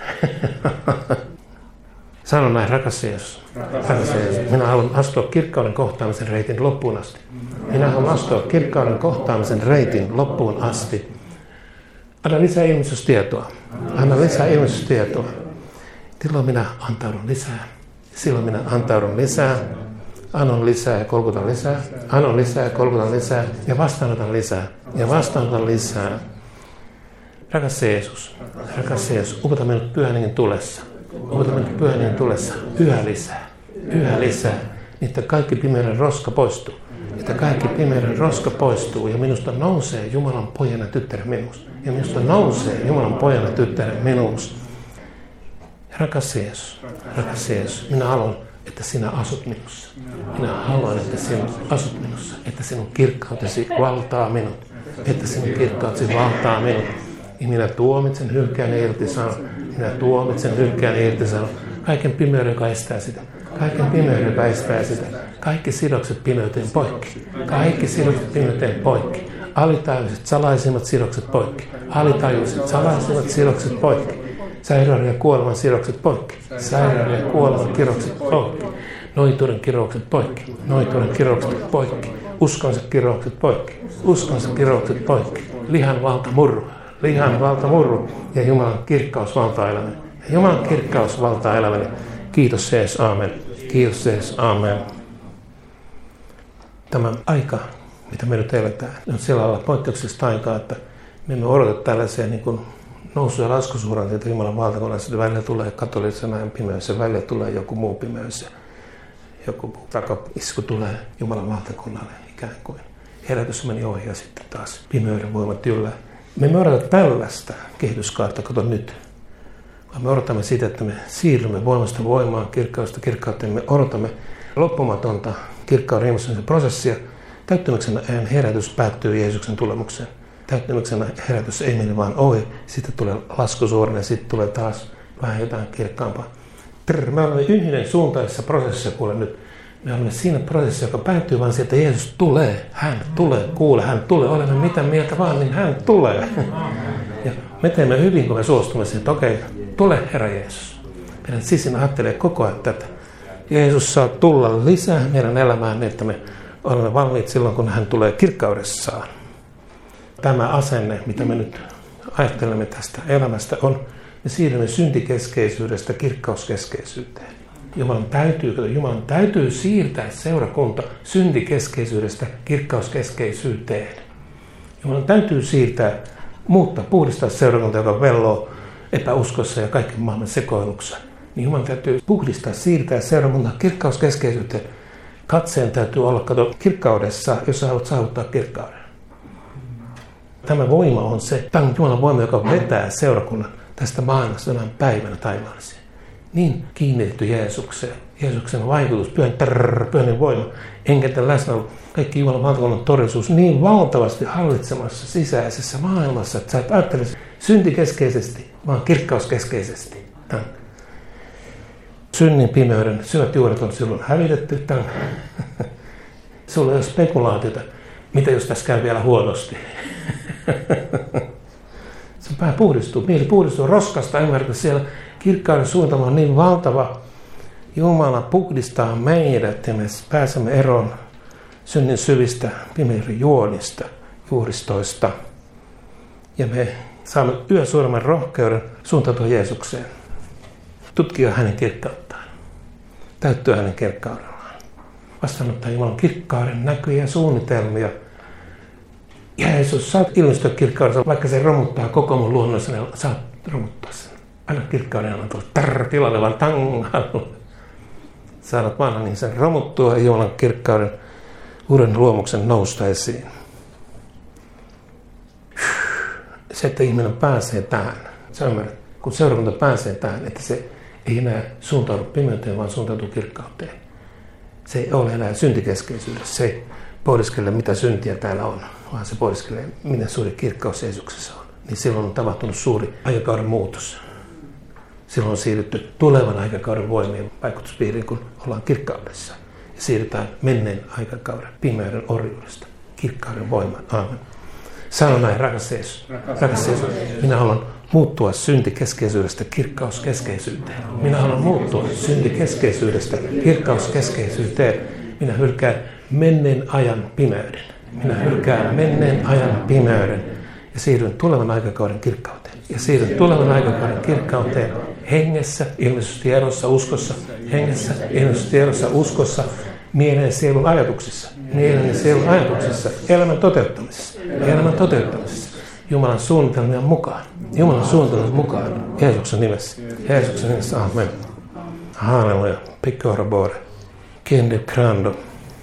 Sano näin, rakas Jeesus. Rakas Jeesus. Minä haluan astua kirkkauden kohtaamisen reitin loppuun asti. Minä haluan astua kirkkauden kohtaamisen reitin loppuun asti. Anna lisää ilmestystietoa. Anna lisää ilmestystietoa. Silloin minä antaudun lisää. Silloin minä antaudun lisää. Annan lisää ja kolkutan lisää. Annan lisää ja kolkutan lisää. Ja vastaanotan lisää. Ja vastaanotan lisää. Rakas Jeesus. Rakas Jeesus. Upota minut pyhän hengen tulessa. Upota minut pyhän hengen tulessa. Yhä lisää. Yhä lisää. Niin että kaikki pimeyden roska poistuu. Että kaikki pimeyden roska poistuu ja minusta nousee Jumalan pojan ja tyttären minuus. Ja minusta nousee Jumalan pojan ja tyttären minuus. Rakas Jeesus, rakas Jeesus, minä haluan, että sinä asut minussa. Minä haluan, että sinä asut minussa. Että sinun kirkkautesi valtaa minut. Että sinun kirkkautesi valtaa minut. Ja minä tuomitsen hylkään irti sanon. Minä tuomitsen hylkään irti sanon. Kaiken pimeyden, joka estää sitä. Kaiken pimeyden, joka estää sitä. Kaikki sidokset pimeyteen poikki. Kaikki sidokset pimeyteen poikki. Alitajuiset, salaisimmat sidokset poikki. Alitajuiset, salaisimmat sidokset poikki. Sairauden ja kuoleman sidokset poikki. Sairauden ja kuoleman kirokset poikki. Noituuden kirokset poikki. Noituuden kirokset poikki. Uskonsa kirokset poikki. Uskonsa kirokset poikki. Lihan valta murru. Lihan valta murru. Ja Jumalan kirkkaus valtaa elämäni. Ja Jumalan kirkkaus valtaa elämäni. Kiitos Jeesus, aamen. Kiitos Jeesus, aamen. Tämä aika, mitä me nyt eletään, on sillä lailla poikkeuksellista aikaa, että me emme odota tällaisia niin kuin nousu- ja laskusuhdanteita Jumalan valtakunnassa. Välillä tulee katolisena pimeys ja välillä tulee joku muu pimeys. Joku takaisku tulee Jumalan valtakunnalle ikään kuin. Herätys meni ohi ja sitten taas pimeyden voimat yllä. Me emme odota tällaista kehityskaarta, kato nyt. Vaan me odotamme sitä, että me siirrymme voimasta voimaan, kirkkaudesta kirkkauteen. Me odotamme loppumatonta kirkkauden ilmestymisen prosessia. Täyttymyksenä ajan herätys päättyy Jeesuksen tulemukseen. Täyttymyksenä herätys ei mene vaan ohi. Sitten tulee laskusuorinen ja sitten tulee taas vähän jotain kirkkaampaa. Trrr, me olemme yhden suuntaisessa prosessissa kuule nyt. Me olemme siinä prosessissa, joka päättyy vain sieltä, että Jeesus tulee, hän tulee, kuule, hän tulee, olemme mitä mieltä vaan, niin hän tulee. Ja me teemme hyvin, kun me suostumme siihen, että okei, tule Herra Jeesus. Meidän sisin ajattelee koko ajan tätä. Jeesus saa tulla lisää meidän elämään, niin että me olemme valmiit silloin, kun hän tulee kirkkaudessaan. Tämä asenne, mitä me nyt ajattelemme tästä elämästä, on, me siirrymme syntikeskeisyydestä kirkkauskeskeisyyteen. Jumalan täytyy, Jumalan täytyy siirtää seurakunta syntikeskeisyydestä kirkkauskeskeisyyteen. Jumalan täytyy siirtää, muuttaa, puhdistaa seurakunta, joka velloo epäuskossa ja kaiken maailman sekoilussa. Niin Jumalan täytyy puhdistaa, siirtää seurakunta kirkkauskeskeisyyteen. Katseen täytyy olla kato kirkkaudessa, jos sä haluat saavuttaa kirkkauden. Tämä voima on se, tämä on Jumalan voima, joka vetää seurakunnan tästä maailmasta jonain päivänä taivaallisiin. Niin kiinnitetty Jeesukseen. Jeesuksen vaikutus, pyhän, trrr, pyhän voima, enkelten läsnäolo, kaikki Jumalan valtakunnan todellisuus niin valtavasti hallitsemassa sisäisessä maailmassa, että sä et ajattelisi syntikeskeisesti, vaan kirkkauskeskeisesti. Tämän. Synnin pimeyden syvät juuret on silloin hävitetty. Tämän. Sulla ei ole spekulaatiota, mitä jos tässä käy vielä huonosti. Se pää puhdistuu, mieli puhdistuu roskasta, ymmärrät, siellä kirkkauden suuntama on niin valtava. Jumala puhdistaa meidät ja me pääsemme eroon synnin syvistä pimeyden juonista, juuristoista. Ja me saamme yhä suuremman rohkeuden suuntautua Jeesukseen. Tutkia hänen kirkkauttaan. Täyttyä hänen kirkkaudellaan. Vastaanottaa Jumalan kirkkauden näkyjä ja suunnitelmia. Jeesus, saat ilmestyä kirkkaudessa, vaikka se romuttaa koko mun luonnollisen, saat romuttaa sen. Aina kirkkauden on tullut tarr tilalle vaan tangalle. Saadaan vaan niin sen romuttua ja Jumalan kirkkauden uuden luomuksen nousta esiin. Se, että ihminen pääsee tähän, sä ymmärrät, kun seurakunta pääsee tähän, että se ei enää suuntaudu pimeyteen, vaan suuntautuu kirkkauteen. Se ei ole enää syntikeskeisyydessä. Se ei pohdiskele, mitä syntiä täällä on, vaan se pohdiskelee, miten suuri kirkkaus Jeesuksessa on. Niin silloin on tapahtunut suuri aikakauden muutos. Silloin on siirrytty tulevan aikakauden voimien vaikutuspiiriin, kun ollaan kirkkaudessa. Ja siirrytään menneen aikakauden pimeyden orjuudesta kirkkauden voimaan. Aamen. Sano näin, rakas Jeesus. Rakas Jeesus, minä haluan muuttua syntikeskeisyydestä kirkkauskeskeisyyteen. Minä haluan muuttua syntikeskeisyydestä kirkkauskeskeisyyteen. Minä hylkään menneen ajan pimeyden. Minä hylkään menneen ajan pimeyden ja siirryn tulevan aikakauden kirkkauteen. Ja siirryn tulevan aikakauden kirkkauteen hengessä, ilmestystiedossa, uskossa, hengessä, ilmestystiedossa, uskossa, mielen ja sielun ajatuksissa, mielen ja sielun ajatuksissa, elämän toteuttamisessa, elämän toteuttamisessa, Jumalan suunnitelmien mukaan, Jumalan suunnitelmien mukaan, Jeesuksen nimessä, Jeesuksen nimessä, amen. Halleluja, piccora bore, kende crando.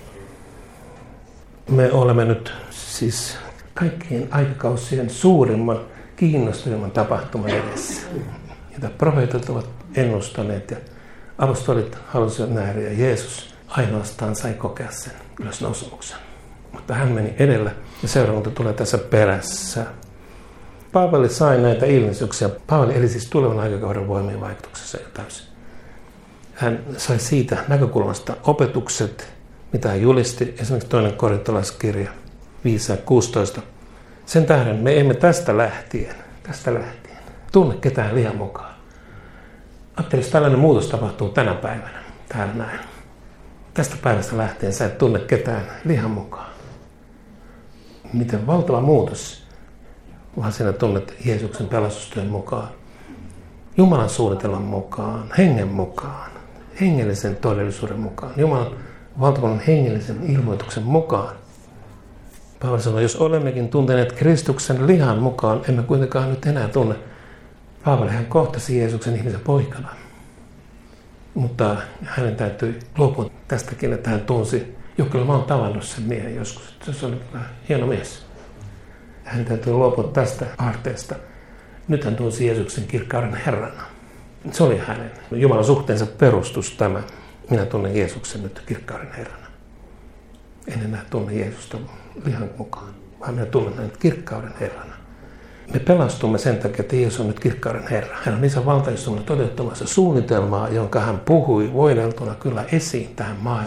Me olemme nyt siis kaikkien aikakausien suurimman, kiinnostavimman tapahtuman edessä, jota profeetat ovat ennustaneet ja apostolit halusivat nähdä ja Jeesus ainoastaan sai kokea sen ylösnousemuksen. Mutta hän meni edellä ja seurakunta tulee tässä perässä. Paavali sai näitä ilmestyksiä. Paavali eli siis tulevan aikakauden voimien vaikutuksessa jo täysin. Hän sai siitä näkökulmasta opetukset, mitä hän julisti, esimerkiksi toinen korintolaiskirja viisi kuusitoista. Sen tähden me emme tästä lähtien, tästä lähtien tunne ketään lihan mukaan. Ajattelin, jos tällainen muutos tapahtuu tänä päivänä, täällä näin. Tästä päivästä lähtien sä et tunne ketään lihan mukaan. Miten valtava muutos, vaan sinä tunnet Jeesuksen pelastustyön mukaan, Jumalan suunnitelman mukaan, hengen mukaan, hengellisen todellisuuden mukaan, Jumalan valtakunnan hengellisen ilmoituksen mukaan. Paavali sanoi, jos olemmekin tunteneet Kristuksen lihan mukaan, emme kuitenkaan nyt enää tunne. Paavali hän kohtasi Jeesuksen ihmisen poikana. Mutta hänen täytyi luopua tästäkin, että hän tunsi, jokkilla mä oon tavannut sen miehen joskus. Se oli hieno mies. Hän täytyy luopua tästä aarteesta. Nyt hän tunsi Jeesuksen kirkkauden Herrana. Se oli hänen Jumalan suhteensa perustus tämä. Minä tunnen Jeesuksen nyt kirkkauden Herrana. En enää tunne Jeesusta lihan mukaan, vaan minä tunnen hänet kirkkauden Herrana. Me pelastumme sen takia, että Jeesus on nyt kirkkauden Herra. Hän on isän valtaistuminen toteuttamassa suunnitelmaa, jonka hän puhui voideltuna kyllä esiin tähän maailmaan.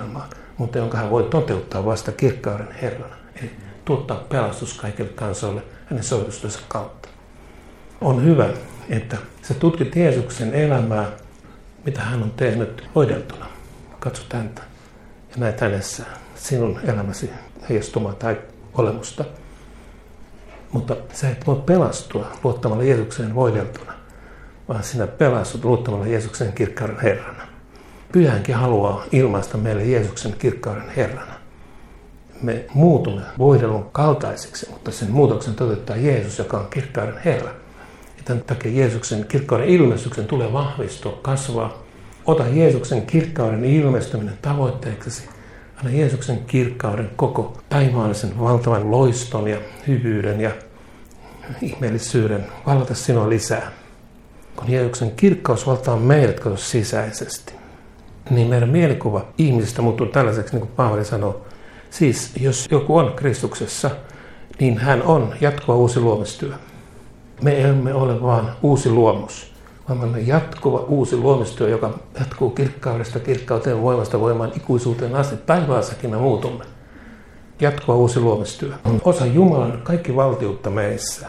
mutta jonka hän voi toteuttaa vasta kirkkauden Herrana. Eli tuottaa pelastus kaikille kansoille hänen soitustensa kautta. On hyvä, että sä tutkit Jeesuksen elämää, mitä hän on tehnyt hoideltuna. Katsot häntä ja näet hänessä sinun elämäsi heijastumaa tai olemusta. Mutta sä et voi pelastua luottamalla Jeesukseen voideltuna, vaan sinä pelastut luottamalla Jeesuksen kirkkauden Herrana. Pyhänkin haluaa ilmaista meille Jeesuksen kirkkauden Herrana. Me muutumme voidellun kaltaisiksi, mutta sen muutoksen toteuttaa Jeesus, joka on kirkkauden Herra. Ja tämän takia Jeesuksen kirkkauden ilmestyksen tulee vahvistua, kasvaa. Ota Jeesuksen kirkkauden ilmestyminen tavoitteeksi. Anna Jeesuksen kirkkauden koko taivaallisen valtavan loiston ja hyvyyden ja ihmeellisyyden vallata sinua lisää. Kun Jeesuksen kirkkaus valtaa meidät kato sisäisesti, niin meidän mielikuva ihmisistä muuttuu tällaiseksi, niin kuin Paavali sanoo. Siis jos joku on Kristuksessa, niin hän on jatkuva uusi luomistyö. Me emme ole vaan uusi luomus, vaan me olemme jatkuva uusi luomistyö, joka jatkuu kirkkaudesta kirkkauteen, voimasta voimaan ikuisuuteen asti. Taivaassakin me muutumme. Jatkuva uusi luomistyö on osa Jumalan kaikki valtiutta meissä.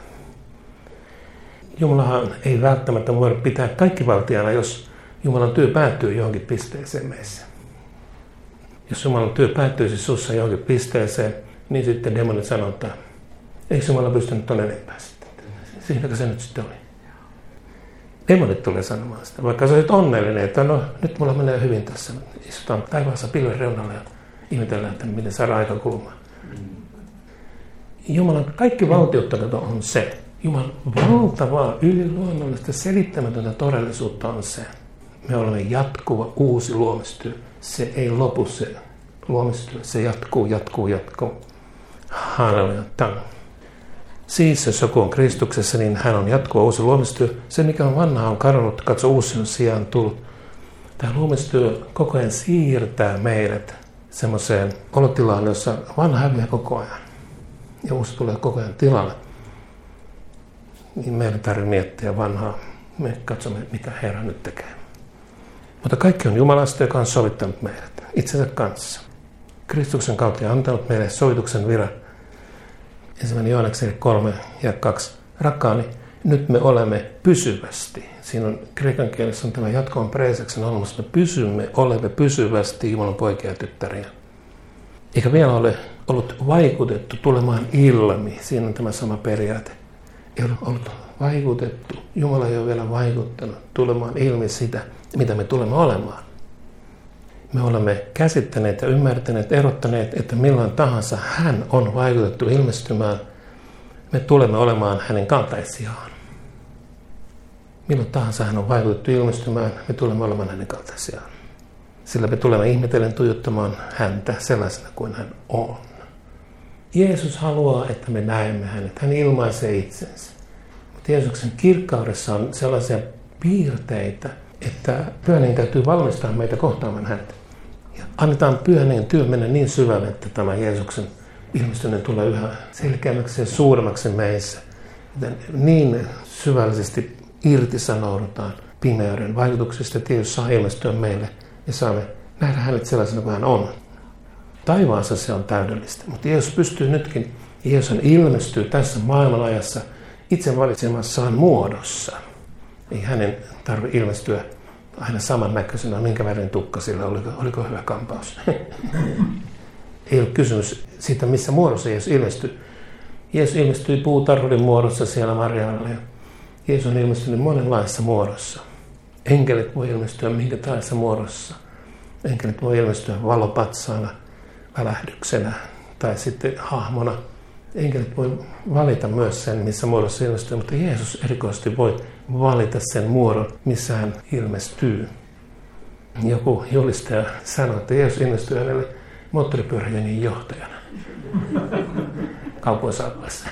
Jumalahan ei välttämättä voi pitää kaikki valtiana, jos Jumalan työ päättyy johonkin pisteeseen meissä. Jos Jumalan työ päättyisi sussa johonkin pisteeseen, niin sitten demonit sanoo, että eikö Jumala pystynyt tuonne enempää sitten. Siinäkö se nyt sitten oli? Demonit tulee sanomaan sitä, vaikka sä olet onnellinen, että no nyt mulla menee hyvin tässä. Istutaan taivaassa pilven reunalla ja ihmetellään, että miten saadaan aika kulumaan. Jumalan kaikki valtiutta on se. Jumalan valtavaa, yliluonnollista, selittämätöntä todellisuutta on se. Me olemme jatkuva uusi luomistyö. Se ei lopu se luomistyö. Se jatkuu, jatkuu, jatkuu. Halleluja. Siis jos joku on Kristuksessa, niin hän on jatkuva uusi luomistyö. Se, mikä on vanha, on kadonnut, katso uusi on sijaan tullut. Tämä luomistyö koko ajan siirtää meidät semmoiseen olotilaan, jossa vanha häviää koko ajan. Ja uusi tulee koko ajan tilalle. Niin meidän tarvitsee miettiä vanhaa. Me katsomme, mitä Herra nyt tekee. Mutta kaikki on Jumalasta, joka on sovittanut meidät itsensä kanssa. Kristuksen kautta ja antanut meille sovituksen viran. Ensimmäinen Johanneksen kolme ja kaksi. Rakkaani, nyt me olemme pysyvästi. Siinä on kreikan kielessä on tämä jatkoon preeseksen olemassa. Me pysymme, olemme pysyvästi Jumalan poikia ja tyttäriä. Eikä vielä ole ollut vaikutettu tulemaan ilmi. Siinä on tämä sama periaate. Ei ole ollut vaikutettu. Jumala ei ole vielä vaikuttanut tulemaan ilmi sitä, mitä me tulemme olemaan. Me olemme käsittäneet ja ymmärtäneet, erottaneet, että milloin tahansa hän on vaikutettu ilmestymään. Me tulemme olemaan hänen kaltaisiaan. Milloin tahansa hän on vaikutettu ilmestymään, me tulemme olemaan hänen kaltaisiaan. Sillä me tulemme ihmetellen tuijottamaan häntä sellaisena kuin hän on. Jeesus haluaa, että me näemme hänet. Hän ilmaisee itsensä. Mutta Jeesuksen kirkkaudessa on sellaisia piirteitä, että Pyhän täytyy valmistaa meitä kohtaamaan häntä. Ja annetaan Pyhän työ mennä niin syvälle, että tämä Jeesuksen ilmestyminen tulee yhä selkeämmäksi ja suuremmaksi meissä. Niin syvällisesti irtisanoudutaan pimeyden vaikutuksista, että Jeesus saa ilmestyä meille ja saamme nähdä hänet sellaisena kuin hän on. Taivaassa se on täydellistä, mutta Jeesus pystyy nytkin, Jeesus ilmestyy tässä maailmanajassa itse valitsemassaan muodossa. Ei hänen tarvitse ilmestyä aina samannäköisenä, minkä värin tukka sillä, oliko, oliko hyvä kampaus. Ei ole kysymys siitä, missä muodossa Jeesus ilmestyy. Jeesus ilmestyi puutarhurin muodossa siellä Marjaalla. Jeesus on ilmestynyt monenlaisessa muodossa. Enkelit voi ilmestyä minkä tahansa muodossa. Enkelit voi ilmestyä valopatsaana, välähdyksenä tai sitten hahmona. Enkelit voi valita myös sen, missä muodossa ilmestyy, mutta Jeesus erikoisesti voi valita sen muodon, missä hän ilmestyy. Joku julistaja sanoi, että Jeesus ilmestyy hänelle moottoripyöräjengin johtajana kaupoissa saappaissa.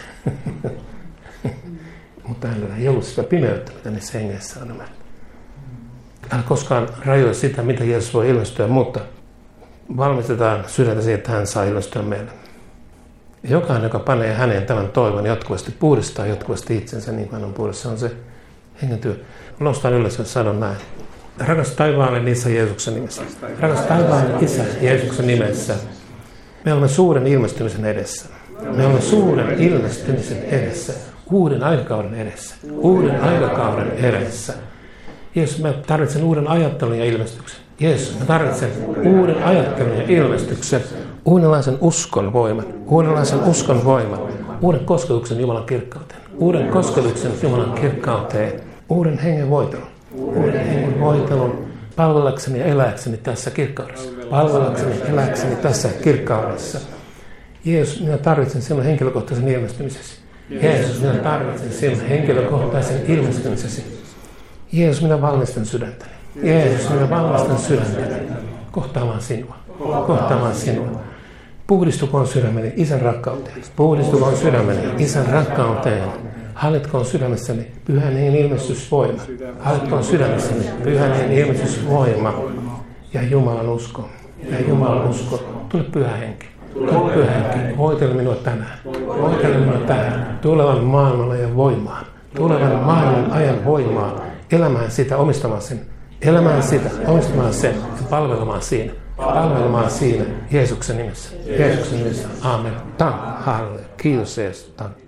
Mutta hänellä ei ollut sitä pimeyttä, mitä niissä hengeissä on. Älä koskaan rajoita sitä, mitä Jeesus voi ilmestyä, mutta valmistetaan sydäntä siihen, että hän saa ilmestyä meille. Jokainen, joka panee häneen tämän toivon jatkuvasti, puhdistaa jatkuvasti itsensä, niin kuin hän on puhdistaa, on se hengen työ. Nostan ylös ja sanon näin. Rakas taivaallinen Isä Jeesuksen nimessä. Rakas taivaallinen Isä Jeesuksen nimessä. Me olemme suuren ilmestymisen edessä. Me olemme suuren ilmestymisen edessä. Uuden aikakauden edessä. Uuden aikakauden edessä. Jeesus, mä tarvitsen uuden ajattelun ja ilmestyksen. Jeesus, mä tarvitsen uuden ajattelun ja ilmestyksen. Uudenlaisen uskon voiman. Uudenlaisen uskon voiman. Uuden kosketuksen Jumalan kirkkauteen. Uuden kosketuksen Jumalan kirkkauteen. Uuden hengen voitelun. Uuden hengen voitelun palvellakseni ja eläkseni tässä kirkkaudessa. Palvellakseni ja eläkseni tässä kirkkaudessa. Jeesus, minä tarvitsen sinun henkilökohtaisen ilmestymisesi. Jeesus, minä tarvitsen sinun henkilökohtaisen ilmestymisesi. Jeesus, minä valmistan sydäntäni. Jeesus, minä valmistan sydäntäni. Kohtaamaan sinua. Kohtaamaan sinua. Puhdistukoon sydämeni Isän rakkauteen. Puhdistukoon sydämeni Isän rakkauteen. Hallitkoon sydämessäni Pyhän Hengen ilmestysvoima. Hallitkoon sydämessäni Pyhän Hengen ilmestysvoima. Ja Jumalan usko. Ja Jumalan usko. Tule Pyhä Henki. Tule Pyhä Henki. Voitele minua tänään. Voitele minua tänään. Tulevan maailman ajan voimaan. Tulevan maailman ajan voimaan. Elämään sitä, omistamaan sen. Elämään sitä, omistamaan sen ja palvelemaan siinä. Palvelemaan siinä Jeesuksen nimessä. Jeesuksen nimessä. Aamen. Tack. Halleluja. Kiitos Jeesus. Tack.